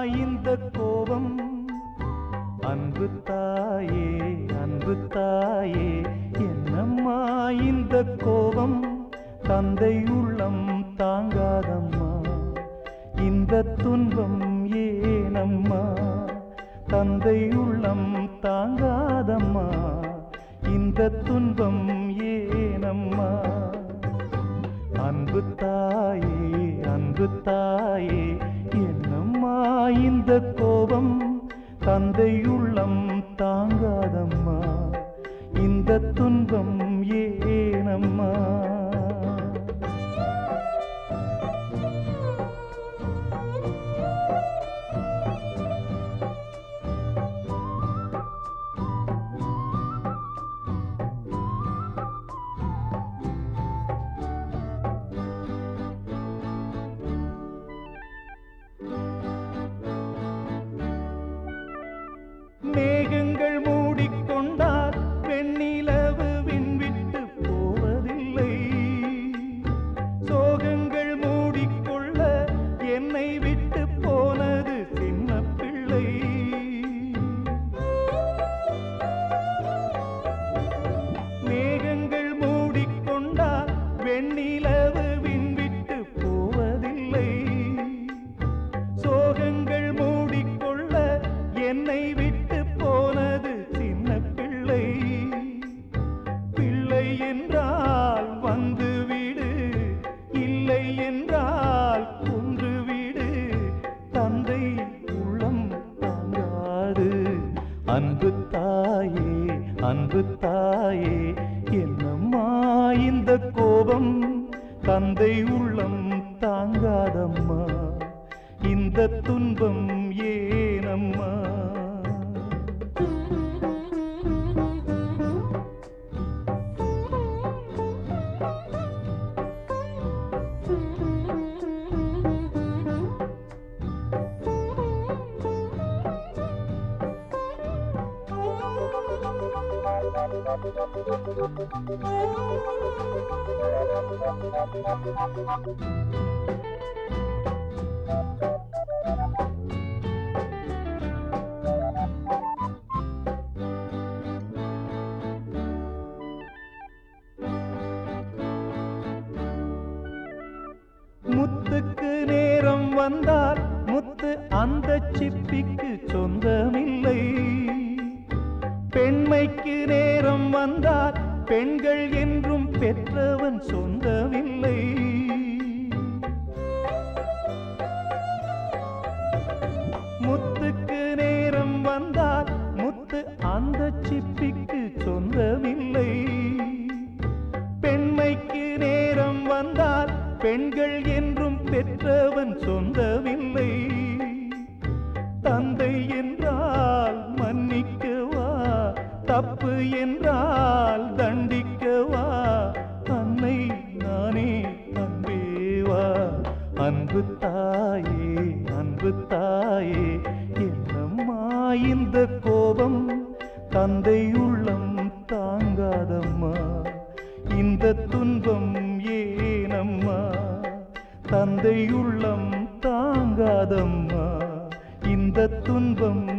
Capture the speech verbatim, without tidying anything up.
இந்த கோபம்? அன்பு தாயே அன்பு தாயே என்னம்மா இந்த கோபம்? தந்தை உள்ளம் தாங்காதம்மா இந்த துன்பம் ஏனம்மா? தந்தை உள்ளம் தாங்காதம்மா இந்த துன்பம் ஏனம்மா? அன்பு தாயே அன்பு தாயே என்னம்மா இந்த கோபம்? தந்தை உள்ளம் தாங்காதம்மா இந்த துன்பம் ஏனம்மா? மேகங்கள் மூடிக்கொண்டால் வெண்ணிலவு விண்விட்டு போவதில்லை. சோகங்கள் மூடிக்கொள்ள என்னை விட்டு போனது சின்ன பிள்ளை. மேகங்கள் மூடிக்கொண்டால் வெண்ணிலவு விண்விட்டு போவதில்லை. சோகங்கள் மூடிக்கொள்ள என்னை விட்டு போனது சின்ன பிள்ளை. பிள்ளை என்றால் வந்து விடு, இல்லை என்றால் கொன்று விடு. தந்தை உள்ளம் தாங்காது. அன்பு தாயே அன்பு தாயே என்னம்மா இந்த கோபம்? தந்தை உள்ளம் தாங்காதம்மா இந்த துன்பம் ஏனம்மா? முத்துக்கு நேரம் வந்தால் முத்து அந்த சிப்பிக்கு சொந்தமில்லை. பெண்மைக்கு நேரம் வந்தால் பெண்கள் என்றும் பெற்றவன் சொந்தமில்லை. முத்துக்கு நேரம் வந்தால் முத்து அந்த சிப்பிக்கு சொந்தமில்லை. பெண்மைக்கு நேரம் வந்தால் பெண்கள் என்றும் பெற்றவன் சொந்தமில்லை. தந்தை என்றால் மன்னிக்கவா, தப்பு என்றால் தண்டிக்கவா? அன்னை நானே அன்பேவா? அன்பு தாயே அன்பு தாயே என்னம்மா இந்த கோபம்? தந்தை உள்ளம் தாங்காதம்மா இந்த துன்பம் ஏனம்மா? தந்தை உள்ளம் தாங்காதம்மா இந்த துன்பம்